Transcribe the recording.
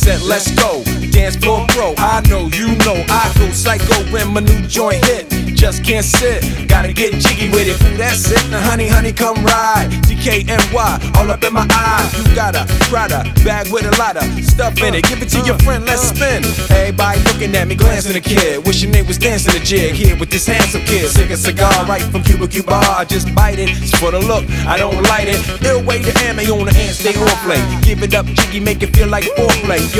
represent, let's go. Dance floor pro, I know, you know, I go psycho when my new joint hit. Just can't sit, gotta get jiggy with it. That's it, now honey, honey, come ride. DKNY, all up in my eyes. You got a Prada bag with a lot of stuff in it. Give it to your friend, let's spin. Everybody looking at me, glancing a kid. Wishing they was dancing a jig here with this handsome kid. Sick a cigar right from Cuba Cuba. I just bite it, it's for the look, I don't light it. Ill way to ammo on the hand, stay on play. Give it up, jiggy, make it feel like foreplay.